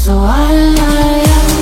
сексуальная,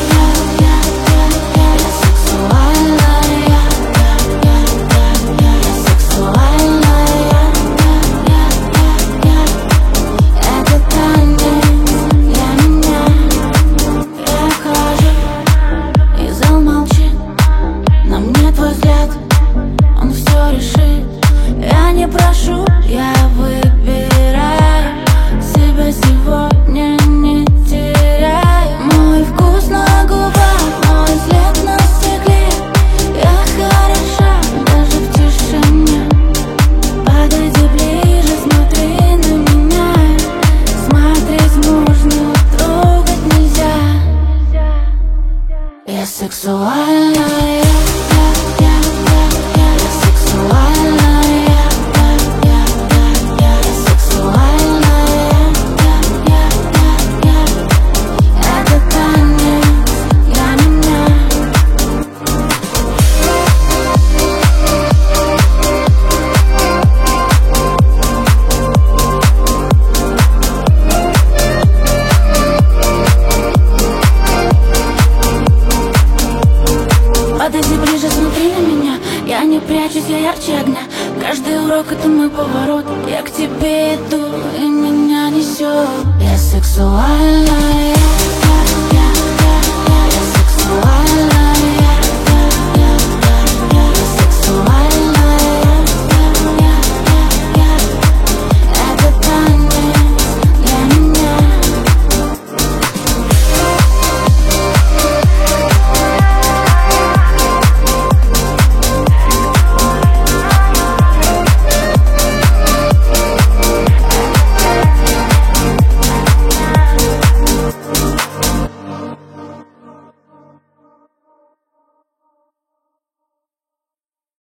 прошу, я выбираю себя сегодня, не теряю. Мой вкус на губах, мой взгляд на стекле. Я хороша даже в тишине. Подойди ближе, смотри на меня. Смотреть можно, трогать нельзя. Я сексуальная. Подойди ближе, смотри на меня. Я не прячусь, я ярче огня. Каждый урок — это мой поворот. Я к тебе иду, и меня несет. Я сексуальная.